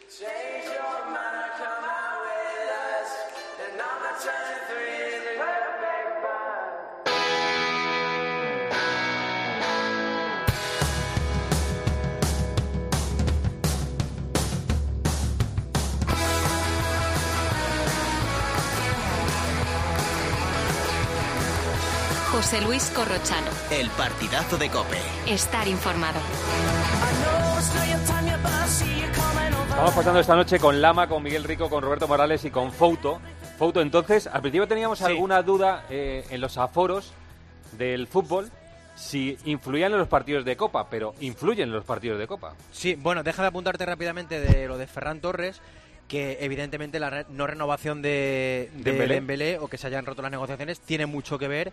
José Luis Corrochano. El partidazo de COPE. Estar informado. Estamos pasando esta noche con Lama, con Miguel Rico, con Roberto Morales y con Fouto. Fouto, entonces, al principio teníamos alguna duda en los aforos del fútbol, si influían en los partidos de Copa, pero influyen en los partidos de Copa. Sí, bueno, déjame apuntarte rápidamente de lo de Ferran Torres, que evidentemente la no renovación de Dembélé, o que se hayan roto las negociaciones, tiene mucho que ver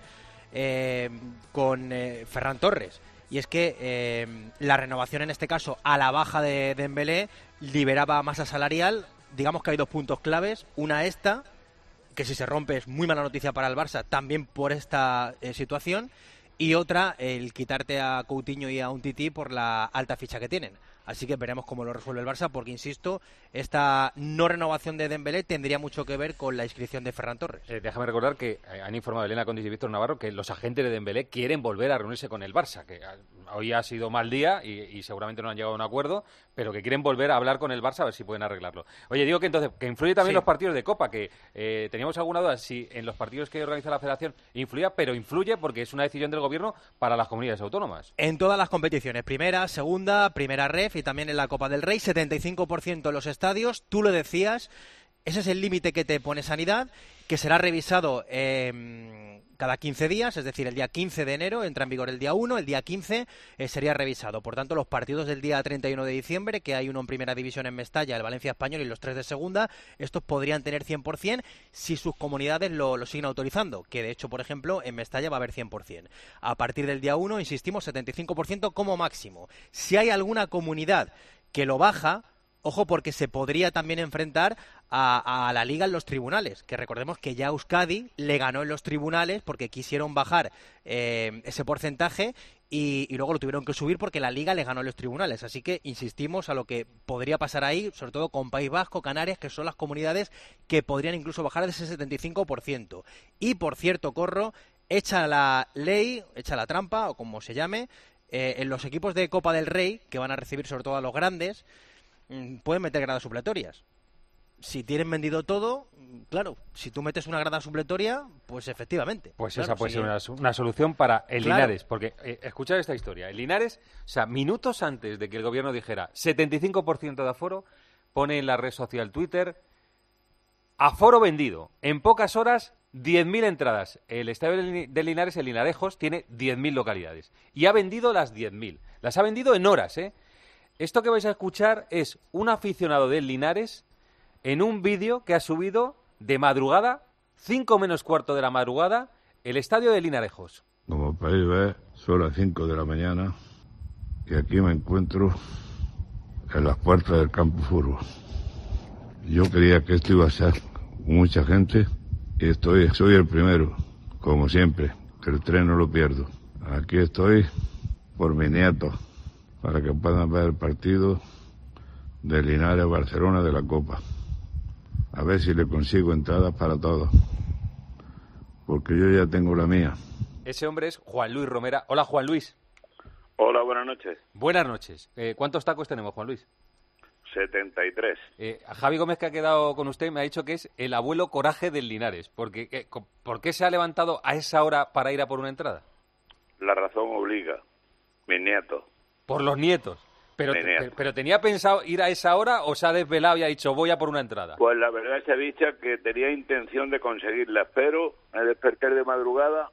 con Ferran Torres. Y es que la renovación, en este caso, a la baja de Dembélé, liberaba masa salarial. Digamos que hay dos puntos claves. Una, esta, que si se rompe es muy mala noticia para el Barça, también por esta situación. Y otra, el quitarte a Coutinho y a Umtiti por la alta ficha que tienen. Así que veremos cómo lo resuelve el Barça, porque, insisto, esta no renovación de Dembélé tendría mucho que ver con la inscripción de Ferran Torres. Déjame recordar que han informado Elena Condis y Víctor Navarro que los agentes de Dembélé quieren volver a reunirse con el Barça, que hoy ha sido mal día y seguramente no han llegado a un acuerdo, pero que quieren volver a hablar con el Barça a ver si pueden arreglarlo. Oye, digo que entonces, que influye también los partidos de Copa, que teníamos alguna duda si en los partidos que organiza la Federación influía, pero influye porque es una decisión del Gobierno para las comunidades autónomas. En todas las competiciones, primera, segunda, primera ref y también en la Copa del Rey, 75% en los estadios. Tú lo decías, ese es el límite que te pone Sanidad, que será revisado cada 15 días, es decir, el día 15 de enero entra en vigor el día 1, el día 15 sería revisado. Por tanto, los partidos del día 31 de diciembre, que hay uno en primera división en Mestalla, el Valencia Español y los 3 de segunda, estos podrían tener 100% si sus comunidades lo siguen autorizando, que de hecho, por ejemplo, en Mestalla va a haber 100%. A partir del día 1, insistimos, 75% como máximo. Si hay alguna comunidad que lo baja, ojo, porque se podría también enfrentar a la Liga en los tribunales, que recordemos que ya Euskadi le ganó en los tribunales porque quisieron bajar ese porcentaje y luego lo tuvieron que subir porque la Liga le ganó en los tribunales. Así que insistimos a lo que podría pasar ahí, sobre todo con País Vasco, Canarias, que son las comunidades que podrían incluso bajar de ese 75%. Y, por cierto, Corro, echa la ley, echa la trampa, o como se llame, en los equipos de Copa del Rey, que van a recibir sobre todo a los grandes, pueden meter gradas supletorias. Si tienen vendido todo, claro, si tú metes una grada supletoria, pues efectivamente. Pues claro, esa puede ser una solución para el Linares, porque escuchad esta historia. El Linares, o sea, minutos antes de que el Gobierno dijera 75% de aforo, pone en la red social Twitter, aforo vendido, en pocas horas 10.000 entradas. El estadio del Linares, el Linarejos, tiene 10.000 localidades y ha vendido las 10.000. Las ha vendido en horas, ¿eh? Esto que vais a escuchar es un aficionado del Linares en un vídeo que ha subido de madrugada, 5 menos cuarto de la madrugada, el estadio de Linarejos. Como podéis ver, son las 5 de la mañana y aquí me encuentro en las puertas del campo fútbol. Yo creía que esto iba a ser mucha gente y soy el primero, como siempre, que el tren no lo pierdo. Aquí estoy por mi nieto, para que puedan ver el partido de Linares-Barcelona de la Copa. A ver si le consigo entradas para todos, porque yo ya tengo la mía. Ese hombre es Juan Luis Romera. Hola, Juan Luis. Hola, buenas noches. Buenas noches. ¿Cuántos tacos tenemos, Juan Luis? 73. Javi Gómez, que ha quedado con usted, me ha dicho que es el abuelo coraje del Linares. ¿Por qué se ha levantado a esa hora para ir a por una entrada? La razón obliga. Mis nietos. Por los nietos. Pero ¿tenía pensado ir a esa hora o se ha desvelado y ha dicho voy a por una entrada? Pues la verdad se ha dicho que tenía intención de conseguirla, pero me desperté de madrugada,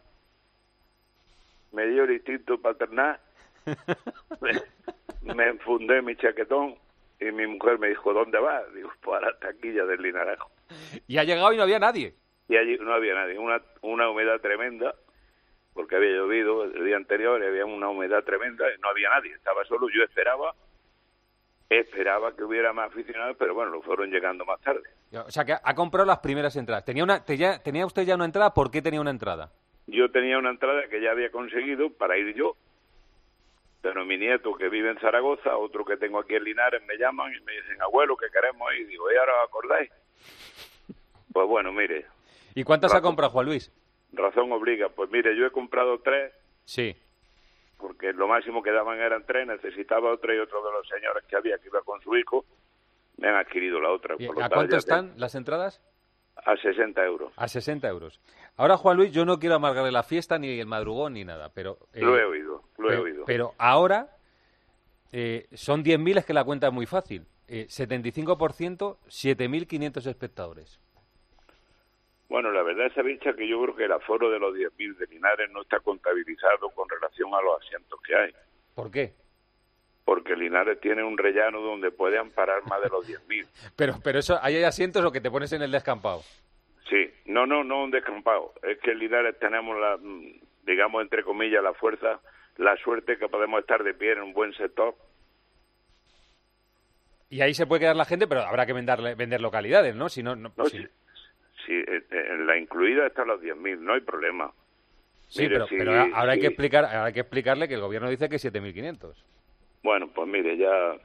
me dio el instinto paternal, me enfundé mi chaquetón y mi mujer me dijo, ¿dónde vas? Digo, pues a la taquilla del Linarejo. Y ha llegado y no había nadie. Y allí no había nadie, una humedad tremenda, porque había llovido el día anterior y había una humedad tremenda y no había nadie, estaba solo. Yo esperaba que hubiera más aficionados, pero bueno, lo fueron llegando más tarde. O sea, que ha comprado las primeras entradas. ¿Tenía usted ya una entrada? ¿Por qué tenía una entrada? Yo tenía una entrada que ya había conseguido para ir yo, pero mi nieto que vive en Zaragoza, otro que tengo aquí en Linares, me llaman y me dicen, abuelo, que queremos ir. Y digo, ¿y ahora os acordáis? Pues bueno, mire. ¿Y cuántas ha comprado Juan Luis? Razón obliga. Pues mire, yo he comprado 3. Sí. Porque lo máximo que daban eran 3, necesitaba otra y otro de los señores que había que iba con su hijo, me han adquirido la otra. ¿Y a cuánto están las entradas? A 60 euros. A 60 euros. Ahora, Juan Luis, yo no quiero amargarle la fiesta, ni el madrugón, ni nada, pero... Lo he oído. Pero ahora son 10.000, es que la cuenta es muy fácil. 75%, 7.500 espectadores. Bueno, la verdad es, bicha, que yo creo que el aforo de los 10.000 de Linares no está contabilizado con relación a los asientos que hay. ¿Por qué? Porque Linares tiene un rellano donde pueden parar más de los 10.000. Pero eso, ¿ahí hay asientos o que te pones en el descampado? Sí, no un descampado. Es que en Linares tenemos la, digamos, entre comillas, la fuerza, la suerte que podemos estar de pie en un buen sector. Y ahí se puede quedar la gente, pero habrá que vender localidades, ¿no? Si no, sí, en la incluida están los 10.000, no hay problema. Sí, mire, pero ahora hay que explicarle que el gobierno dice que 7.500. Bueno, pues mire,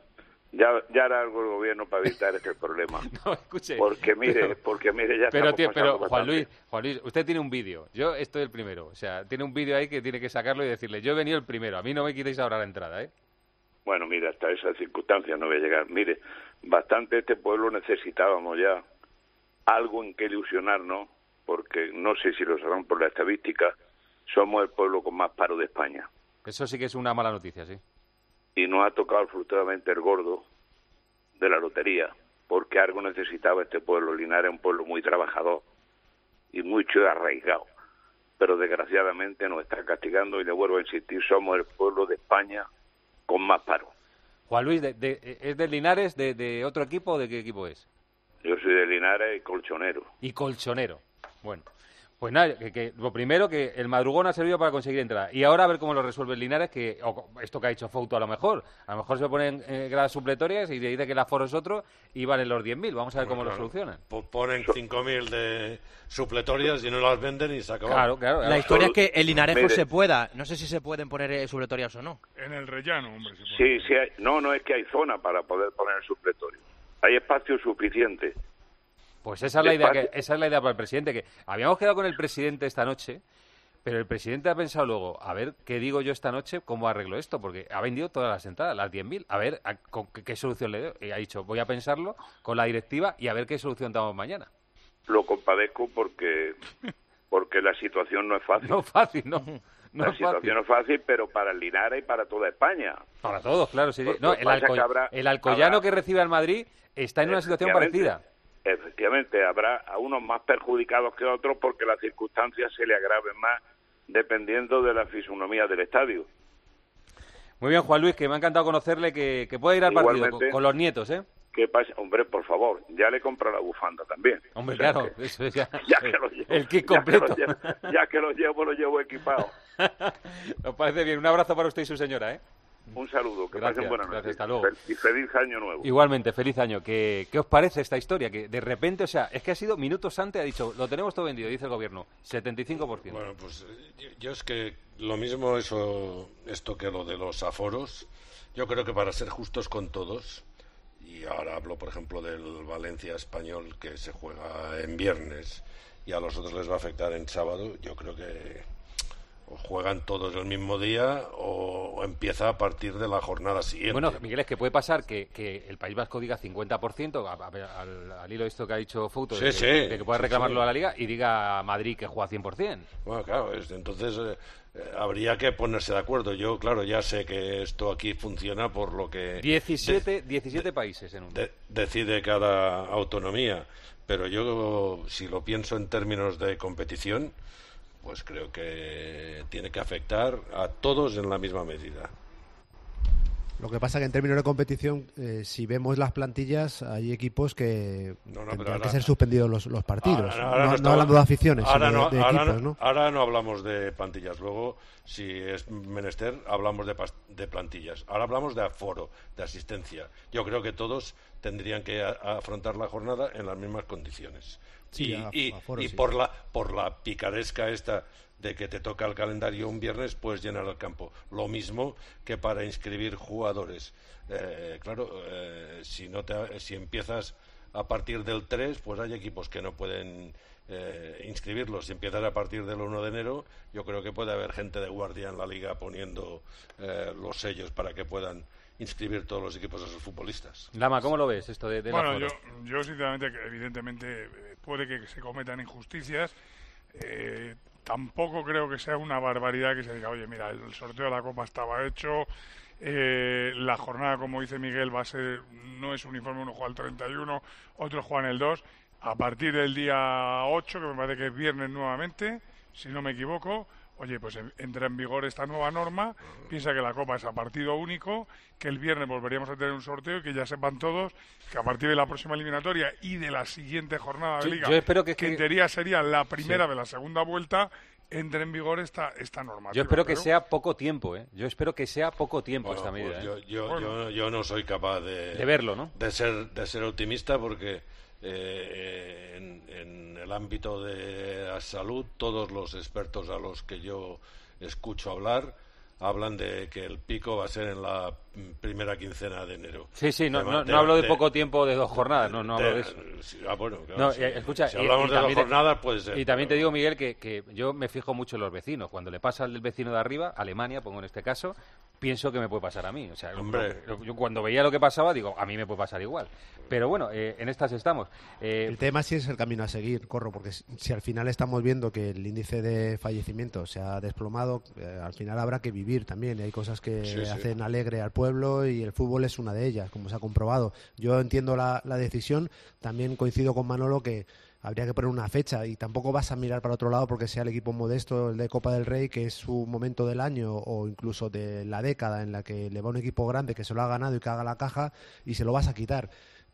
ya hará algo el gobierno para evitar este problema. No, escuche. Porque mire, ya pero, estamos tío, pero Juan bastante. Luis, usted tiene un vídeo. Yo estoy el primero. O sea, tiene un vídeo ahí que tiene que sacarlo y decirle, yo he venido el primero. A mí no me quitéis ahora la entrada, ¿eh? Bueno, mire, hasta esas circunstancias no voy a llegar. Mire, bastante este pueblo necesitábamos ya algo en que ilusionarnos, porque no sé si lo sabrán por la estadística, somos el pueblo con más paro de España. Eso sí que es una mala noticia, sí. Y nos ha tocado afortunadamente el gordo de la lotería, porque algo necesitaba este pueblo. Linares es un pueblo muy trabajador y mucho arraigado, pero desgraciadamente nos está castigando y le vuelvo a insistir, somos el pueblo de España con más paro. Juan Luis, ¿es de Linares, de otro equipo o de qué equipo es? Yo soy de Linares y colchonero. Y colchonero. Bueno, pues nada, que lo primero, que el madrugón ha servido para conseguir entrada. Y ahora a ver cómo lo resuelve el Linares, esto que ha hecho Fouto a lo mejor se ponen gradas supletorias y dice que el aforo es otro y valen los 10.000. Vamos a ver cómo lo solucionan. Ponen 5.000 de supletorias y no las venden y se acabó. Claro. La historia es que el Linarejo se pueda. No sé si se pueden poner supletorias o no. En el rellano, hombre. Sí, hay, no es que hay zona para poder poner el supletorio. Hay espacio suficiente. Pues esa es la idea para el presidente, que habíamos quedado con el presidente esta noche, pero el presidente ha pensado luego, a ver qué digo yo esta noche, cómo arreglo esto, porque ha vendido todas las entradas, las 10.000, a ver qué solución le doy. Y ha dicho, voy a pensarlo con la directiva y a ver qué solución damos mañana. Lo compadezco porque la situación no es fácil. No es fácil, no. La situación no es fácil, pero para el Linares y para toda España. Para todos, claro. Sí. Porque No, el alcoyano que recibe al Madrid está en una situación parecida. Efectivamente, habrá a unos más perjudicados que otros porque las circunstancias se le agraven más dependiendo de la fisonomía del estadio. Muy bien, Juan Luis, que me ha encantado conocerle, que puede ir al partido con los nietos, ¿eh? ¿Qué pasa? Hombre, por favor, ya le compro la bufanda también. Hombre, claro, eso es ya que lo llevo, el kit completo. Ya que lo llevo equipado. Nos parece bien. Un abrazo para usted y su señora, ¿eh? Un saludo, que pasen buenas noches. Hasta luego. Y feliz año nuevo. Igualmente, feliz año. ¿Qué os parece esta historia? Que de repente, o sea, es que ha sido minutos antes, ha dicho, lo tenemos todo vendido, dice el gobierno, 75%. Bueno, pues yo es que lo mismo esto que lo de los aforos, yo creo que para ser justos con todos, y ahora hablo, por ejemplo, del Valencia Español, que se juega en viernes, y a los otros les va a afectar en sábado, yo creo que o juegan todos el mismo día o empieza a partir de la jornada siguiente. Bueno, Miguel, es que puede pasar que el País Vasco diga 50%, al hilo de esto que ha dicho Fouto, de que pueda reclamarlo a la Liga, y diga Madrid que juega 100%. Bueno, claro, entonces habría que ponerse de acuerdo. Yo, claro, ya sé que esto aquí funciona por lo que... 17 países en un... decide cada autonomía, pero yo, si lo pienso en términos de competición, pues creo que tiene que afectar a todos en la misma medida. Lo que pasa que en términos de competición, si vemos las plantillas, hay equipos que tendrán que ser suspendidos los partidos. No hablando de aficiones, sino de equipos, ¿no? Ahora no hablamos de plantillas. Luego, si es menester, hablamos de plantillas. Ahora hablamos de aforo, de asistencia. Yo creo que todos tendrían que afrontar la jornada en las mismas condiciones. Sí, y por la picaresca esta de que te toca el calendario un viernes, puedes llenar el campo. Lo mismo que para inscribir jugadores. Si empiezas a partir del 3, pues hay equipos que no pueden inscribirlos. Si empiezas a partir del 1 de enero, yo creo que puede haber gente de guardia en la liga poniendo los sellos para que puedan inscribir todos los equipos a sus futbolistas. Lama, ¿cómo lo ves esto de bueno, yo sinceramente, evidentemente puede que se cometan injusticias. Tampoco creo que sea una barbaridad que se diga, oye, mira, el sorteo de la Copa estaba hecho, la jornada, como dice Miguel, no es uniforme, uno juega el 31, otro juega en el 2, a partir del día 8, que me parece que es viernes nuevamente, si no me equivoco, oye, pues entra en vigor esta nueva norma, piensa que la Copa es a partido único, que el viernes volveríamos a tener un sorteo y que ya sepan todos que a partir de la próxima eliminatoria y de la siguiente jornada de Liga, yo espero que en teoría sería la primera de la segunda vuelta, entre en vigor esta normativa. Yo espero que sea poco tiempo, Yo espero que sea poco tiempo esta medida. Pues yo no soy capaz de verlo, ¿no? De ser optimista porque en el ámbito de la salud, todos los expertos a los que yo escucho hablar hablan de que el pico va a ser en la primera quincena de enero. Sí, no hablo de poco tiempo de 2 jornadas, no hablo de eso. Bueno, claro, no, escucha, si hablamos de 2 jornadas, puede ser. Y también te digo, Miguel, que yo me fijo mucho en los vecinos. Cuando le pasa al vecino de arriba, Alemania, pongo en este caso, pienso que me puede pasar a mí. O sea, yo cuando veía lo que pasaba, digo, a mí me puede pasar igual. Pero bueno, en estas estamos. El tema sí es el camino a seguir, Corro, porque si al final estamos viendo que el índice de fallecimiento se ha desplomado, al final habrá que vivir también. Hay cosas que hacen alegre al pueblo y el fútbol es una de ellas, como se ha comprobado. Yo entiendo la decisión, también coincido con Manolo que habría que poner una fecha y tampoco vas a mirar para otro lado porque sea el equipo modesto, el de Copa del Rey, que es su momento del año o incluso de la década en la que le va un equipo grande que se lo ha ganado y que haga la caja y se lo vas a quitar.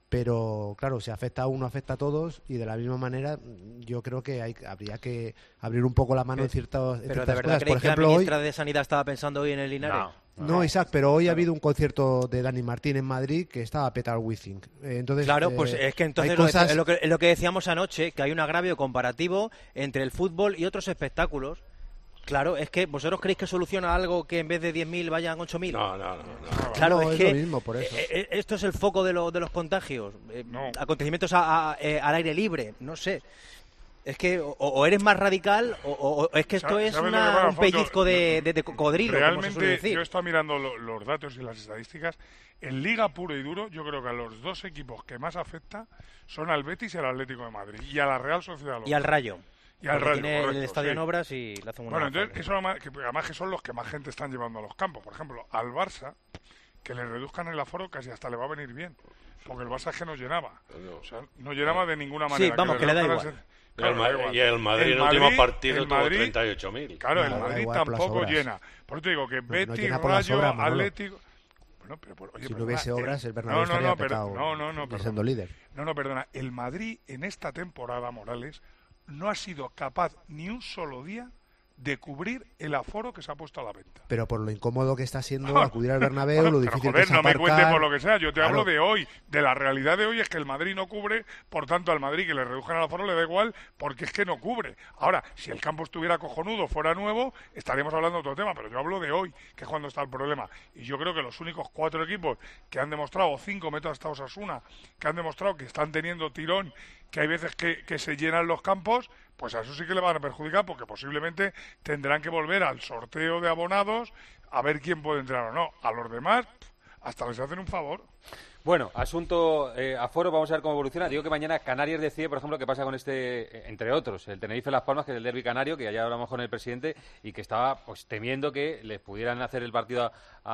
Pero claro, si afecta a uno, afecta a todos y de la misma manera yo creo que habría que abrir un poco la mano en ciertas ¿Pero cosas. de verdad creéis que la ministra de Sanidad estaba pensando hoy en el Linares? No, Isaac, pero hoy ha habido un concierto de Dani Martín en Madrid que estaba petar Withing. Entonces, claro, pues es que entonces es lo que decíamos anoche, que hay un agravio comparativo entre el fútbol y otros espectáculos. Claro, es que vosotros creéis que soluciona algo que en vez de 10.000 vayan 8.000. No. Claro, es que lo mismo, por eso. Esto es el foco de los contagios. Acontecimientos al aire libre, no sé. Es que o eres más radical o es que esto es un pellizco de cocodrilo. Realmente yo he estado mirando los datos y las estadísticas. En Liga puro y duro, yo creo que a los dos equipos que más afecta son al Betis y al Atlético de Madrid. Y a la Real Sociedad. Y al Rayo. Y al Rayo, tiene el estadio en obras y le hacen una... Bueno, entonces, eso además que son los que más gente están llevando a los campos. Por ejemplo, al Barça, que le reduzcan el aforo casi hasta le va a venir bien. Porque el Barça es que no llenaba. O sea, no llenaba de ninguna manera. Sí, vamos, que le da igual. Claro, y el Madrid en el último partido tuvo 38.000. Claro, el Madrid tampoco llena. Por eso te digo que Betis, Rayo, Atlético... Bueno, pero, oye, si no hubiese obras, el Bernabéu estaría petado, siendo líder. Perdona. El Madrid en esta temporada, Morales, no ha sido capaz ni un solo día de cubrir el aforo que se ha puesto a la venta. Pero por lo incómodo que está siendo acudir al Bernabéu, lo difícil que es no aparcar... me cuentes por lo que sea, yo te hablo de hoy, de la realidad de hoy es que el Madrid no cubre, por tanto al Madrid que le redujan el aforo le da igual, porque es que no cubre. Ahora, si el campo estuviera cojonudo, fuera nuevo, estaríamos hablando de otro tema, pero yo hablo de hoy, que es cuando está el problema. Y yo creo que los únicos 4 equipos que han demostrado, o 5 metas hasta Osasuna, que han demostrado que están teniendo tirón, que hay veces que se llenan los campos, pues a eso sí que le van a perjudicar porque posiblemente tendrán que volver al sorteo de abonados a ver quién puede entrar o no. A los demás hasta les hacen un favor. Bueno, asunto aforo, vamos a ver cómo evoluciona. Digo que mañana Canarias decide, por ejemplo, qué pasa con entre otros, el Tenerife-Las Palmas, que es el derbi canario, que ya hablamos con el presidente y que estaba pues temiendo que les pudieran hacer el partido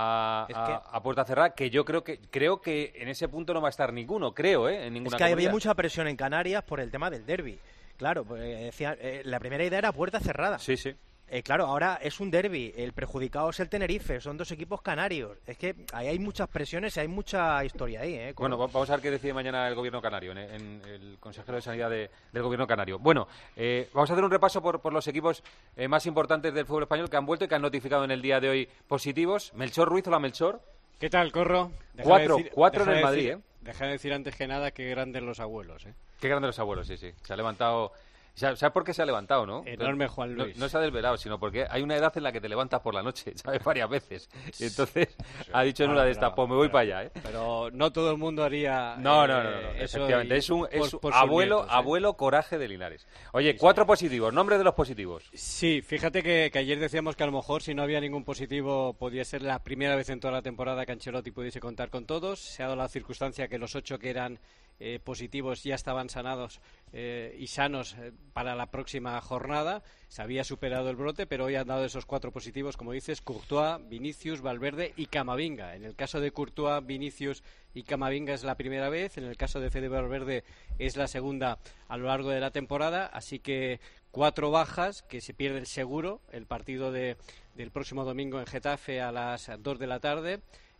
a puerta cerrada, que yo creo que en ese punto no va a estar ninguno, en ninguna comunidad. Había mucha presión en Canarias por el tema del derbi. Claro, decía, la primera idea era puerta cerrada. Sí. Claro, ahora es un derbi, el perjudicado es el Tenerife, son 2 equipos canarios. Es que ahí hay muchas presiones y hay mucha historia ahí. Bueno, vamos a ver qué decide mañana el gobierno canario, en el consejero de Sanidad del gobierno canario. Bueno, vamos a hacer un repaso por los equipos más importantes del fútbol español que han vuelto y que han notificado en el día de hoy positivos. Melchor Ruiz, hola Melchor. ¿Qué tal, Corro? 4 en el Madrid, Deja de decir antes que nada que grandes los abuelos, ¿eh? Qué grandes los abuelos, sí. Se ha levantado... ¿Sabes por qué se ha levantado, no? Enorme Juan Luis. No se ha desvelado, sino porque hay una edad en la que te levantas por la noche, ¿sabes? Varias veces. Y entonces ha dicho en una de estas, pues me voy para allá, ¿eh? Pero no todo el mundo haría... No, efectivamente. Es un abuelo coraje de Linares. Oye, 4 positivos. Nombre de los positivos. Sí, fíjate que ayer decíamos que a lo mejor si no había ningún positivo podía ser la primera vez en toda la temporada que Ancelotti pudiese contar con todos. Se ha dado la circunstancia que los 8 que eran positivos ya estaban sanados y sanos para la próxima jornada. Se había superado el brote, pero hoy han dado esos 4 positivos, como dices, Courtois, Vinicius, Valverde y Camavinga. En el caso de Courtois, Vinicius y Camavinga es la primera vez, en el caso de Fede Valverde es la segunda a lo largo de la temporada, así que 4 bajas que se pierden seguro el partido del próximo domingo en Getafe a las 2 de la tarde.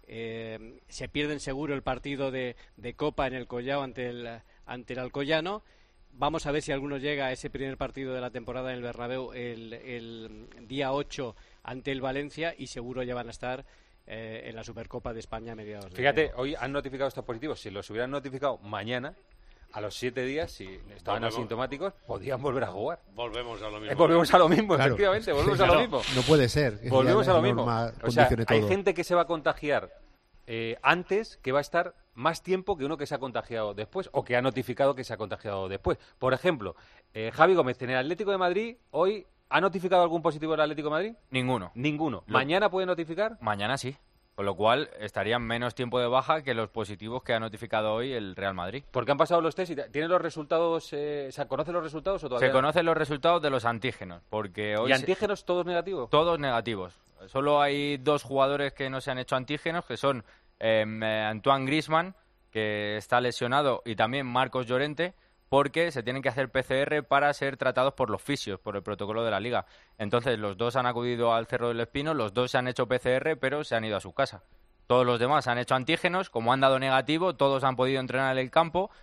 Se pierden seguro el partido de Copa en el Collao ante el Alcoyano. Vamos a ver si alguno llega a ese primer partido de la temporada en el Bernabéu el día 8 ante el Valencia, y seguro ya van a estar en la Supercopa de España a mediados de Fíjate, enero. hoy han notificado estos positivos. Si los hubieran notificado mañana, a los 7 días, si estaban asintomáticos, podían volver a jugar. Volvemos a lo mismo. Volvemos a lo mismo, Claro. efectivamente, volvemos a lo mismo. No puede ser. Volvemos a lo mismo. O sea, hay todo. gente que se va a contagiar antes, que va a estar más tiempo que uno que se ha contagiado después, o que ha notificado que se ha contagiado después. Por ejemplo, Javi Gómez, en el Atlético de Madrid, hoy, ¿ha notificado algún positivo el Atlético de Madrid? Ninguno. ¿Mañana puede notificar? Mañana sí. Con lo cual estarían menos tiempo de baja que los positivos que ha notificado hoy el Real Madrid. Porque han pasado los test y ¿tienen los resultados? ¿Conocen los resultados o todavía? Se conocen los resultados de los antígenos. Porque hoy ¿Y antígenos todos negativos? Todos negativos. Solo hay 2 jugadores que no se han hecho antígenos, que son Antoine Griezmann, que está lesionado, y también Marcos Llorente, porque se tienen que hacer PCR para ser tratados por los fisios, por el protocolo de la Liga. Entonces, los 2 han acudido al Cerro del Espino, los 2 se han hecho PCR, pero se han ido a su casa. Todos los demás han hecho antígenos, como han dado negativo, todos han podido entrenar en el campo.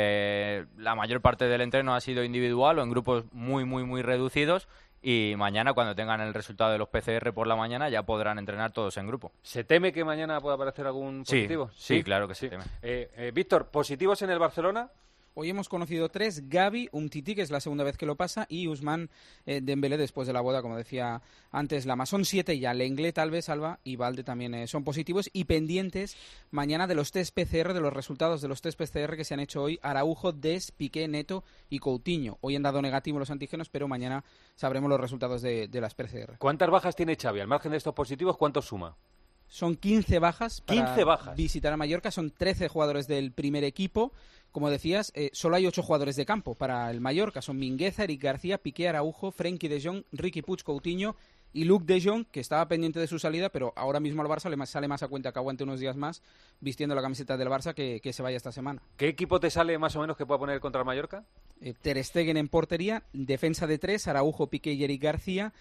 La mayor parte del entreno ha sido individual o en grupos muy, muy, muy reducidos. Y mañana, cuando tengan el resultado de los PCR por la mañana, ya podrán entrenar todos en grupo. ¿Se teme que mañana pueda aparecer algún positivo? Sí, claro que sí. Víctor, ¿positivos en el Barcelona? Hoy hemos conocido 3, Gavi, Umtiti, que es la segunda vez que lo pasa, y Ousmane Dembélé después de la boda, como decía antes Lama. Son 7 ya, Lenglet, Alves, Alba y Valde también son positivos, y pendientes mañana de los test PCR, de los resultados de los test PCR que se han hecho hoy, Araujo, Des, Piqué, Neto y Coutinho. Hoy han dado negativo los antígenos, pero mañana sabremos los resultados de las PCR. ¿Cuántas bajas tiene Xavi? Al margen de estos positivos, ¿cuántos suma? Son 15 bajas para 15 bajas. Visitar a Mallorca, son 13 jugadores del primer equipo. Como decías, solo hay 8 jugadores de campo para el Mallorca. Son Mingueza, Eric García, Piqué, Araujo, Frenkie de Jong, Riqui Puig, Coutinho y Luc de Jong, que estaba pendiente de su salida, pero ahora mismo al Barça le sale más a cuenta que aguante unos días más vistiendo la camiseta del Barça que se vaya esta semana. ¿Qué equipo te sale más o menos que pueda poner contra el Mallorca? Ter Stegen en portería, defensa de 3, Araujo, Piqué y Eric García,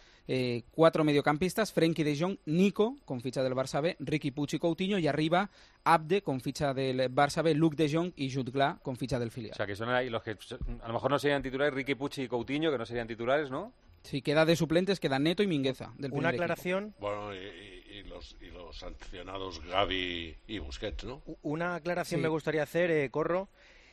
4 mediocampistas, Frenkie de Jong, Nico, con ficha del Barça B, Riqui Puig y Coutinho, y arriba Abde, con ficha del Barça B, Luc de Jong y Jude Gla, con ficha del filial. O sea, que son ahí los que a lo mejor no serían titulares, Riqui Puig y Coutinho, que no serían titulares, ¿no? Sí, queda de suplentes, queda Neto y Mingueza. Una aclaración. Bueno, y los sancionados Gavi y Busquets, ¿no? Una aclaración me gustaría hacer, Corro.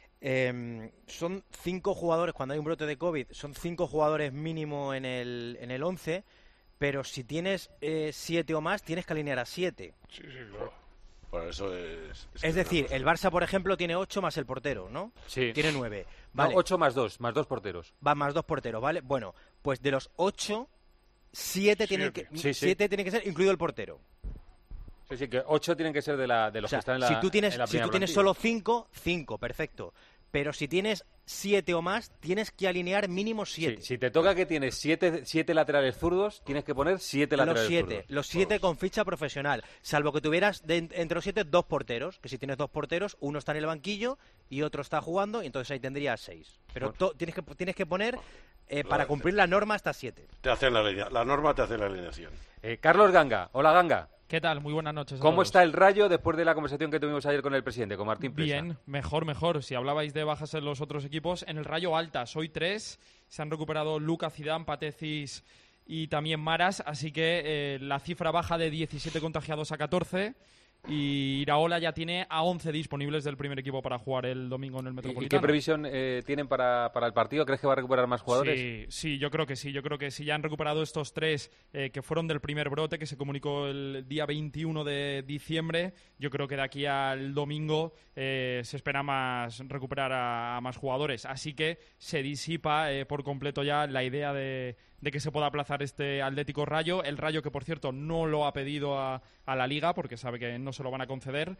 Son 5 jugadores, cuando hay un brote de COVID, son 5 jugadores mínimo en el 11, pero si tienes 7 o más, tienes que alinear a 7. Sí, claro. Por eso es decir, el Barça, por ejemplo, tiene 8 más el portero, ¿no? Sí. Tiene 9. Vale. No, 8 más 2 porteros. Va más 2 porteros, ¿vale? Bueno, pues de los 8, 7 tienen que ser, incluido el portero. Sí, que 8 tienen que ser de los que están en la si tú tienes plantilla. solo 5, perfecto. Pero si tienes 7 o más, tienes que alinear mínimo 7. Sí, si te toca que tienes 7 laterales zurdos, tienes que poner 7 laterales zurdos. Los 7 con ficha profesional. Salvo que tuvieras entre los 7 2 porteros. Que si tienes 2 porteros, uno está en el banquillo y otro está jugando, y entonces ahí tendrías 6. Pero tienes que poner, para cumplir la norma, hasta 7. La norma te hace la alineación. Carlos Ganga. Hola, Ganga. ¿Qué tal? Muy buenas noches a ¿Cómo todos. está el Rayo después de la conversación que tuvimos ayer con el presidente, con Martín Presa? Bien, mejor. Si hablabais de bajas en los otros equipos, en el Rayo altas, hoy 3. Se han recuperado Luka, Zidane, Patecis y también Maras, así que la cifra baja de 17 contagiados a 14. y Iraola ya tiene a 11 disponibles del primer equipo para jugar el domingo en el Metropolitano. ¿Y qué previsión tienen para el partido? ¿Crees que va a recuperar más jugadores? Sí, yo creo que sí. Yo creo que sí. Ya han recuperado estos 3 que fueron del primer brote, que se comunicó el día 21 de diciembre. Yo creo que de aquí al domingo se espera recuperar a más jugadores. Así que se disipa por completo ya la idea de que se pueda aplazar este Atlético Rayo. El Rayo, que por cierto no lo ha pedido a la Liga porque sabe que no se lo van a conceder,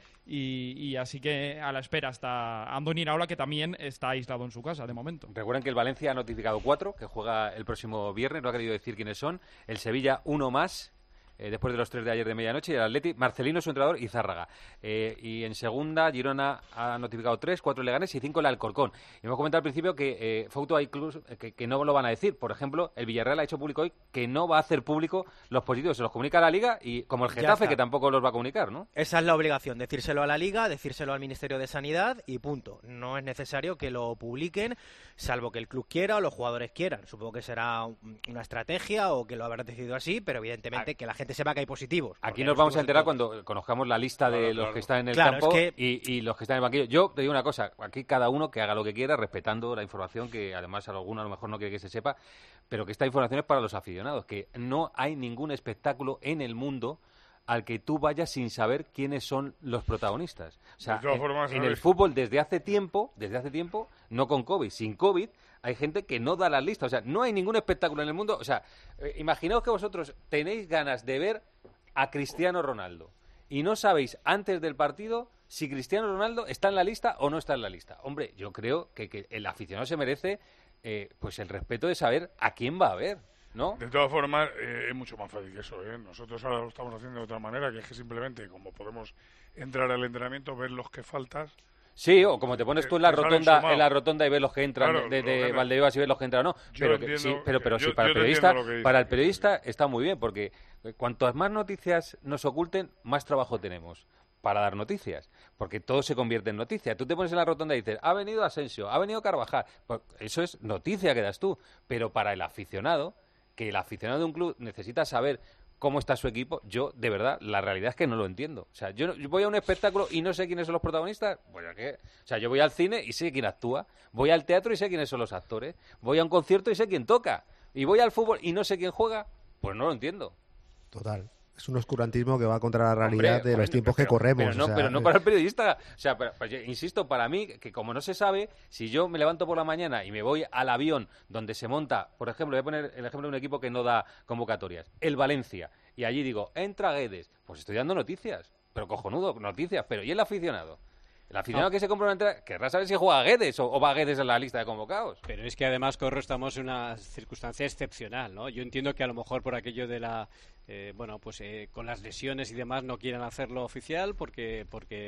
y así que a la espera está Andoni Iraola, que también está aislado en su casa de momento. Recuerden que el Valencia ha notificado 4 que juega el próximo viernes, no ha querido decir quiénes son. El Sevilla 1 más, después de los 3 de ayer de medianoche, y el Atleti, Marcelino, su entrenador, y Zárraga. Y en segunda, Girona ha notificado 3, 4 el Leganés y 5 el Alcorcón. Y hemos comentado al principio que Fouto hay clubes que no lo van a decir. Por ejemplo, el Villarreal ha hecho público hoy que no va a hacer público los positivos. Se los comunica a la Liga, y como el Getafe, que tampoco los va a comunicar, ¿no? Esa es la obligación, decírselo a la Liga, decírselo al Ministerio de Sanidad y punto. No es necesario que lo publiquen, salvo que el club quiera o los jugadores quieran. Supongo que será una estrategia o que lo habrán decidido así, pero evidentemente que la gente sepa que hay positivos. Aquí nos vamos a enterar cuando conozcamos la lista de los que están en el campo y los que están en el banquillo. Yo te digo una cosa, aquí cada uno que haga lo que quiera, respetando la información, que además alguno a lo mejor no quiere que se sepa, pero que esta información es para los aficionados, que no hay ningún espectáculo en el mundo al que tú vayas sin saber quiénes son los protagonistas. O sea, en el fútbol desde hace tiempo, no con COVID, sin COVID, hay gente que no da las listas. O sea, no hay ningún espectáculo en el mundo. O sea, imaginaos que vosotros tenéis ganas de ver a Cristiano Ronaldo y no sabéis antes del partido si Cristiano Ronaldo está en la lista o no está en la lista. Hombre, yo creo que el aficionado se merece pues el respeto de saber a quién va a ver, ¿no? De todas formas, es mucho más fácil que eso, ¿eh? Nosotros ahora lo estamos haciendo de otra manera, que es que simplemente, como podemos entrar al entrenamiento, ver los que faltas. Sí, o como te pones tú en la rotonda y ves los que entran, claro, de Valdebebas y ves los que entran o no. Pero sí, para el periodista está muy bien, porque cuantas más noticias nos oculten, más trabajo tenemos para dar noticias, porque todo se convierte en noticia. Tú te pones en la rotonda y dices, ha venido Asensio, ha venido Carvajal, pues eso es noticia que das tú, pero para el aficionado, que el aficionado de un club necesita saber cómo está su equipo, yo, de verdad, la realidad es que no lo entiendo. O sea, yo voy a un espectáculo y no sé quiénes son los protagonistas, pues ¿qué? O sea, yo voy al cine y sé quién actúa, voy al teatro y sé quiénes son los actores, voy a un concierto y sé quién toca, y voy al fútbol y no sé quién juega, pues no lo entiendo. Total. Es un oscurantismo que va contra la realidad de los tiempos que corremos. Pero no para el periodista. O sea, insisto, para mí, que como no se sabe, si yo me levanto por la mañana y me voy al avión donde se monta, por ejemplo, voy a poner el ejemplo de un equipo que no da convocatorias, el Valencia, y allí digo, entra Guedes, pues estoy dando noticias, pero cojonudo, noticias, pero ¿y el aficionado? El aficionado que se compra una entrada querrá saber si juega Guedes o va Guedes en la lista de convocados. Pero es que además, Corro, estamos en una circunstancia excepcional, ¿no? Yo entiendo que a lo mejor por aquello de la... con las lesiones y demás no quieran hacerlo oficial porque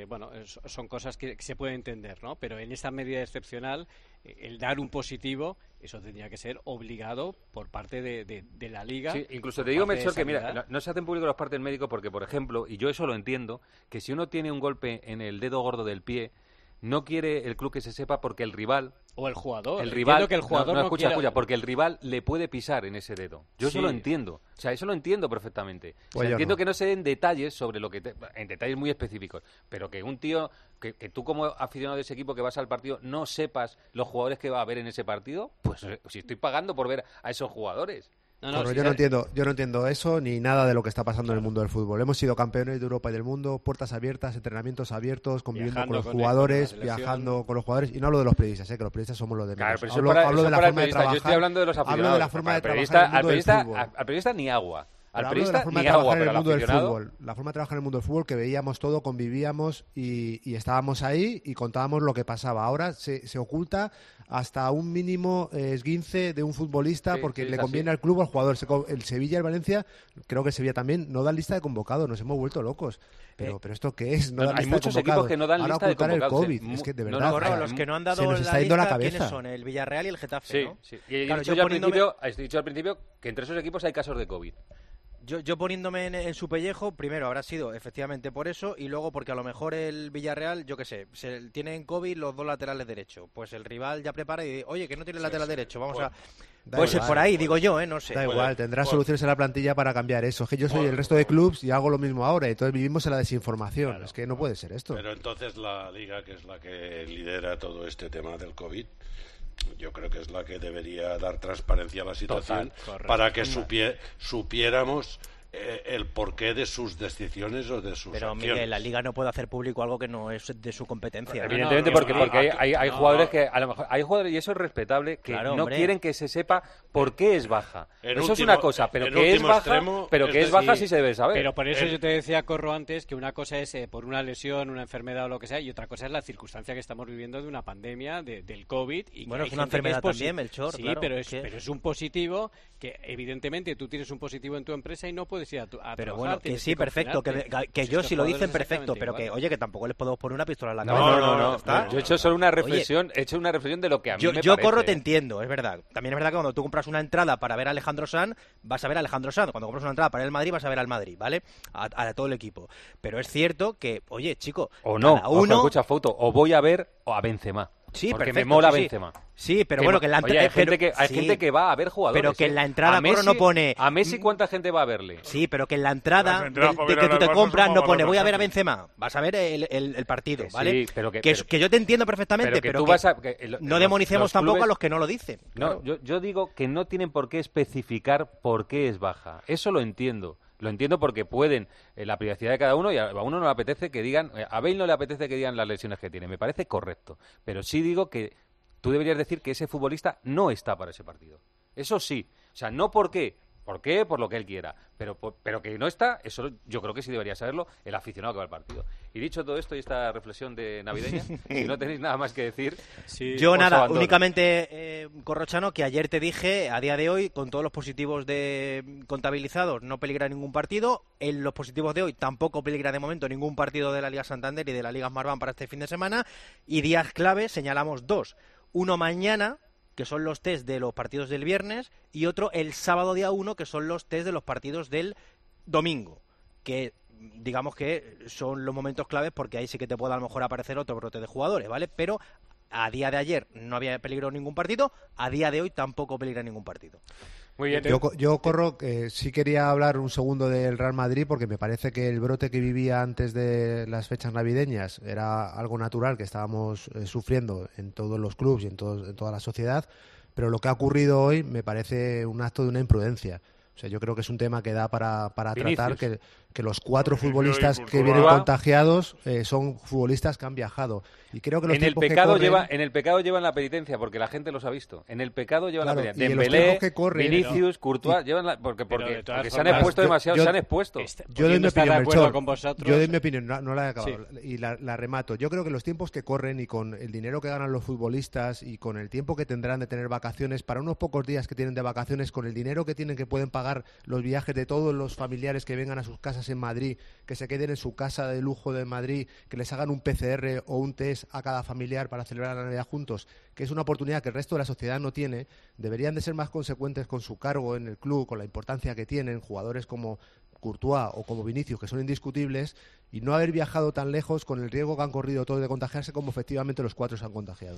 son cosas que se pueden entender, ¿no? Pero en esta medida excepcional, el dar un positivo, eso tendría que ser obligado por parte de la Liga. Sí, incluso te digo, Melchor, que mira, no se hacen públicos los partes médicos porque, por ejemplo, y yo eso lo entiendo, que si uno tiene un golpe en el dedo gordo del pie, no quiere el club que se sepa porque el rival o el jugador, que el jugador escucha, porque el rival le puede pisar en ese dedo. Yo eso lo entiendo, o sea, eso lo entiendo perfectamente. Entiendo que no se den detalles sobre lo que en detalles muy específicos, pero que un tío que tú como aficionado de ese equipo que vas al partido no sepas los jugadores que va a haber en ese partido, pues si estoy pagando por ver a esos jugadores. Yo no entiendo eso ni nada de lo que está pasando en el mundo del fútbol. Hemos sido campeones de Europa y del mundo, puertas abiertas, entrenamientos abiertos, conviviendo con los jugadores, viajando con los jugadores, y no hablo de los periodistas, que los periodistas somos los de menos. Claro, hablo de la forma de trabajar. Yo estoy hablando de los aficionados. Hablo de la forma de trabajar en el mundo del fútbol. Al periodista ni agua. Al periodista ni agua, pero al aficionado... La forma de trabajar en el mundo del fútbol, que veíamos todo, convivíamos y estábamos ahí y contábamos lo que pasaba. Ahora se oculta hasta un mínimo esguince de un futbolista porque le conviene al club o al jugador. El Sevilla y el Valencia, creo que el Sevilla también, no dan lista de convocados. Nos hemos vuelto locos. Pero ¿esto qué es? No dan hay lista muchos de equipos que no dan lista de convocados. El COVID. Es que de verdad, los que no han dado se nos está yendo la cabeza. ¿Quiénes son? El Villarreal y el Getafe, ¿no? Sí. Y he dicho al principio que entre esos equipos hay casos de COVID. Yo poniéndome en su pellejo, primero habrá sido efectivamente por eso y luego porque a lo mejor el Villarreal, yo qué sé, tienen COVID los dos laterales derechos. Pues el rival ya prepara y dice, oye, que no tiene lateral derecho, vamos a... Puede ser por ahí, digo yo, no sé. Da igual, tendrá soluciones en la plantilla para cambiar eso. Es que yo soy el resto de clubs y hago lo mismo ahora. Entonces vivimos en la desinformación. Claro. Es que no puede ser esto. Pero entonces la Liga, que es la que lidera todo este tema del COVID, yo creo que es la que debería dar transparencia a la situación. Total, para que supiéramos el porqué de sus decisiones o de sus Pero acciones. Miguel, la Liga no puede hacer público algo que no es de su competencia. Pero evidentemente porque hay jugadores que a lo mejor hay jugadores, y eso es respetable, que no quieren que se sepa por qué es baja. Eso es una cosa, pero que es baja, sí se debe saber. Pero por eso yo te decía, Corro, antes que una cosa es por una lesión, una enfermedad o lo que sea, y otra cosa es la circunstancia que estamos viviendo de una pandemia del COVID. Y bueno, es una enfermedad también, Melchor. Sí, claro, pero es un positivo que evidentemente tú tienes un positivo en tu empresa y no puedes ir a pero trabajar, bueno, que sí, perfecto, que yo si lo dicen perfecto, pero que oye, que tampoco les podemos poner una pistola en la cabeza. No. Yo he hecho solo una reflexión, de lo que a mí me parece. Yo, Corro, te entiendo, es verdad. También es verdad que cuando tú compras una entrada para ver a Alejandro Sanz, vas a ver a Alejandro Sanz. Cuando compras una entrada para el Madrid, vas a ver al Madrid, ¿vale? A todo el equipo. Pero es cierto que, oye, chico, o no, escucha, foto, o voy a ver o a Benzema. Sí, porque perfecto, me mola sí, Benzema. Sí, pero bueno, que en la entrada... Hay gente que va a ver jugadores. Pero que en la entrada Corro no pone... ¿A Messi cuánta gente va a verle? Sí, pero que en la entrada de que tú te compras no pone voy a ver a Benzema. Vas a ver el partido, ¿vale? Sí, pero que yo te entiendo perfectamente, pero no demonicemos tampoco a los que no lo dicen. No, claro. yo digo que no tienen por qué especificar por qué es baja. Eso lo entiendo. Lo entiendo porque pueden, la privacidad de cada uno, y a uno no le apetece que digan, a Bale no le apetece que digan las lesiones que tiene, me parece correcto. Pero sí digo que tú deberías decir que ese futbolista no está para ese partido. Eso sí. O sea, no por qué. ¿Por qué? Por lo que él quiera. Pero que no está, eso yo creo que sí debería saberlo el aficionado que va al partido. Y dicho todo esto y esta reflexión de navideña, si no tenéis nada más que decir... Sí, yo nada, únicamente, Corrochano, que ayer te dije, a día de hoy, con todos los positivos contabilizados, no peligra ningún partido. En los positivos de hoy tampoco peligra de momento ningún partido de la Liga Santander y de la Liga Smartbank para este fin de semana. Y días clave señalamos dos. Uno mañana, que son los test de los partidos del viernes, y otro el sábado día 1, que son los test de los partidos del domingo, que digamos que son los momentos claves porque ahí sí que te puede a lo mejor aparecer otro brote de jugadores, ¿vale? Pero a día de ayer no había peligro ningún partido, a día de hoy tampoco peligra ningún partido. Muy bien. Yo Corro, sí quería hablar un segundo del Real Madrid porque me parece que el brote que vivía antes de las fechas navideñas era algo natural que estábamos sufriendo en todos los clubes y en toda la sociedad, pero lo que ha ocurrido hoy me parece un acto de una imprudencia. O sea, yo creo que es un tema que da para tratar, que los 4 futbolistas que vienen contagiados son futbolistas que han viajado. Y creo que los en el pecado llevan la penitencia, porque la gente los ha visto. En el pecado llevan la penitencia. Dembélé, Vinicius, Courtois, llevan porque se han expuesto demasiado, se han expuesto. Yo doy mi opinión, yo doy mi opinión, no la he acabado, y la remato. Yo creo que los tiempos que corren y con el dinero que ganan los futbolistas y con el tiempo que tendrán de tener vacaciones, para unos pocos días que tienen de vacaciones, con el dinero que pueden pagar los viajes de todos los familiares que vengan a sus casas en Madrid, que se queden en su casa de lujo de Madrid, que les hagan un PCR o un test a cada familiar para celebrar la Navidad juntos, que es una oportunidad que el resto de la sociedad no tiene. Deberían de ser más consecuentes con su cargo en el club, con la importancia que tienen jugadores como Courtois o como Vinicius, que son indiscutibles, y no haber viajado tan lejos con el riesgo que han corrido todos de contagiarse como efectivamente los 4 se han contagiado.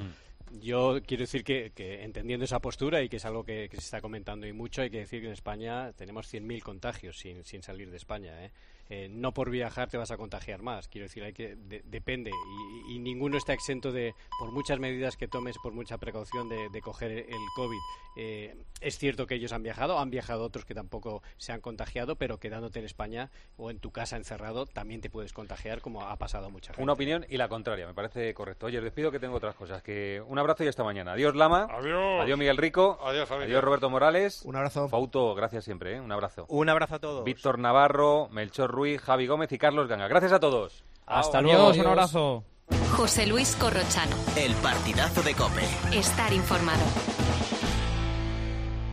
Yo quiero decir que entendiendo esa postura y que es algo que se está comentando y mucho, hay que decir que en España tenemos 100.000 contagios sin salir de España, no por viajar te vas a contagiar más. Quiero decir, depende y ninguno está exento de, por muchas medidas que tomes, por mucha precaución de coger el COVID. Es cierto que ellos han viajado otros que tampoco se han contagiado, pero quedándote en España o en tu casa encerrado también te puedes contagiar, como ha pasado a mucha gente. Una opinión y la contraria, me parece correcto. Oye, os despido que tengo otras cosas. Un abrazo y hasta mañana. Adiós, Lama. Adiós Miguel Rico. Adiós, Roberto Morales. Un abrazo. Fauto, gracias siempre, un abrazo. Un abrazo a todos. Víctor Navarro, Melchor Ruiz, Javi Gómez y Carlos Ganga. Gracias a todos. Hasta luego. Un abrazo. José Luis Corrochano. El partidazo de COPE. Estar informado.